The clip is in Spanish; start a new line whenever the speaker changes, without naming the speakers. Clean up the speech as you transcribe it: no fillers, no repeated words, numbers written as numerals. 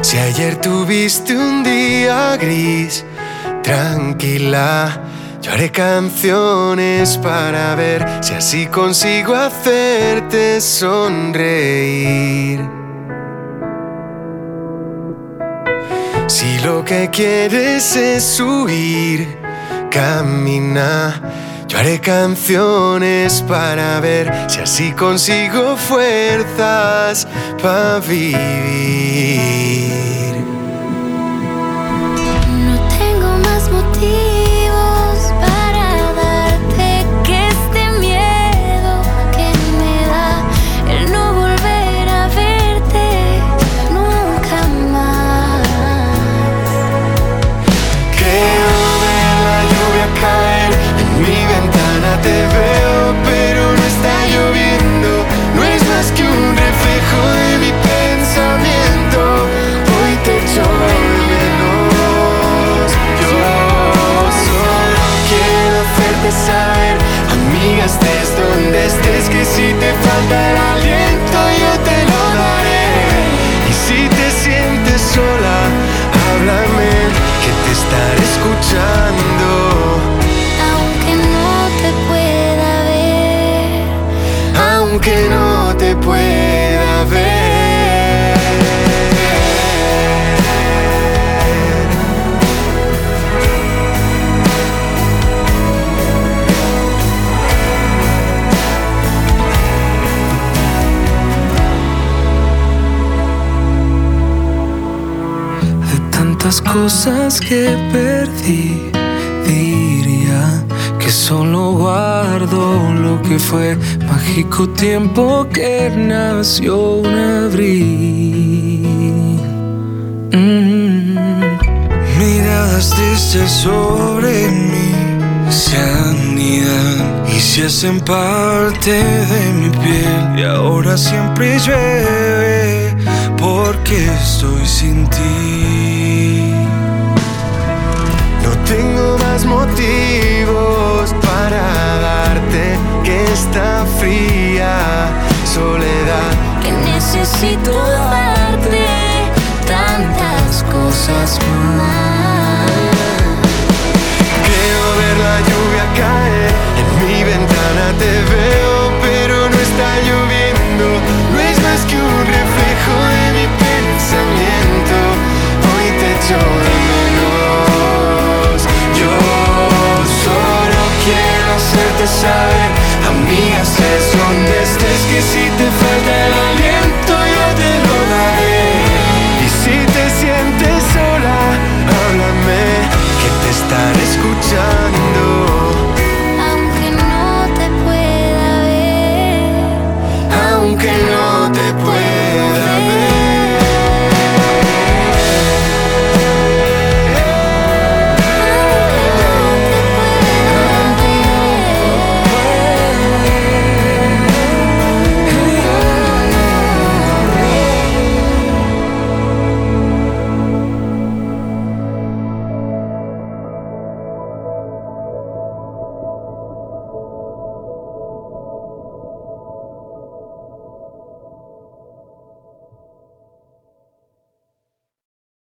Si ayer tuviste un día gris, tranquila, yo haré canciones para ver si así consigo hacerte sonreír. Si lo que quieres es huir, camina, yo haré canciones para ver si así consigo fuerzas para vivir.
No tengo más motivos para darte que este miedo que me da el no volver a verte nunca más.
Creo ver la lluvia caer en mi ventana, te veo pero no está lloviendo, no es más que un reflejo de mi pensamiento. Hoy te echo de menos, yo solo quiero hacerte saber, amiga, estés donde estés, que si te falta el aliento yo te lo daré. Y si te sientes sola, háblame, que te estaré escuchando.
Aunque no te pueda ver,
Aunque no te pueda ver. De tantas cosas que perdí, diría que solo guardo lo que fue mágico tiempo que nació un abril. Miradas tristes sobre mí se anidan y se hacen parte de mi piel. Y ahora siempre llueve porque estoy sin ti. No tengo más motivos para darte que esta fría soledad
que necesito darte tantas cosas más.
Creo ver la lluvia caer en mi ventana, te veo pero no está lloviendo, no es más que un reflejo de mi pensamiento. Hoy te echo de menos, yo solo quiero hacerte saber, amiga, estés donde estés, que si te